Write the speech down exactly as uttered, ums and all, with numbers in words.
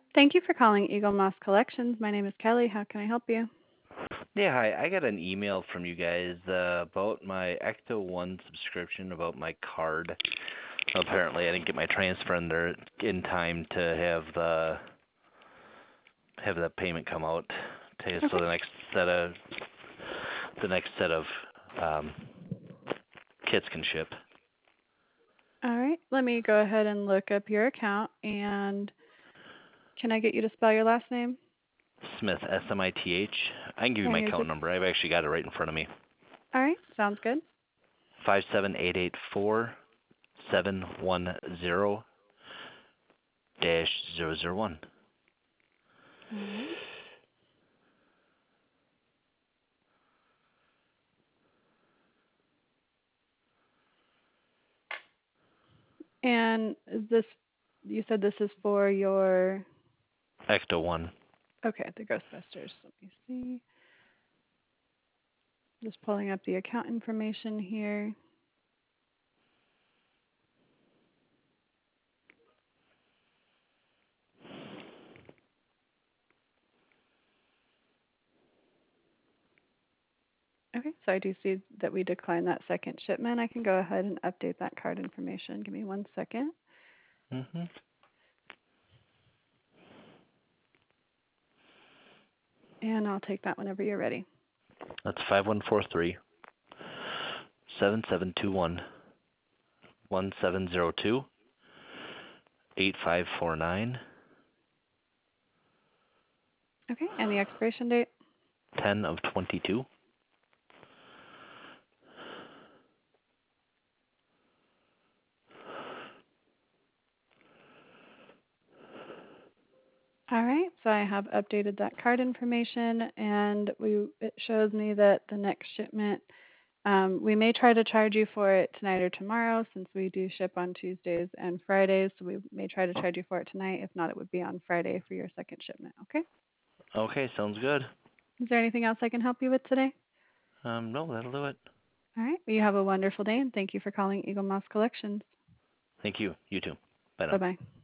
Thank you for calling Eagle Moss Collections. My name is Kelly. How can I help you? Yeah, hi. I got an email from you guys uh, about my Ecto One subscription, about my card. Apparently, I didn't get my transfer in there in time to have the have the payment come out. To, Okay. so the next set of the next set of um, kits can ship. All right. Let me go ahead and look up your account. And can I get you to spell your last name Smith, S M I T H. I can give you and my your account zip? number. I've actually got it right in front of me. All right. Sounds good. Five seven eight eight four seven one zero dash zero zero one. All right. And is this, you said this is for your, Ecto One. okay, the Ghostbusters. Let me see. Just pulling up the account information here. Okay. So I do see that we declined that second shipment. I can go ahead and update that card information. Give me one second. Mhm. And I'll take that whenever you're ready. That's five one four three seven seven two one one seven zero two eight five four nine Okay. And the expiration date? ten of twenty two. All right, so I have updated that card information, and we it shows me that the next shipment, um, we may try to charge you for it tonight or tomorrow, since we do ship on Tuesdays and Fridays. So we may try to charge you for it tonight. If not, it would be on Friday for your second shipment. Okay. Okay, sounds good. Is there anything else I can help you with today? Um, no, that'll do it. All right. Well, you have a wonderful day, and thank you for calling Eagle Moss Collections. Thank you. You too. Bye Bye now. bye.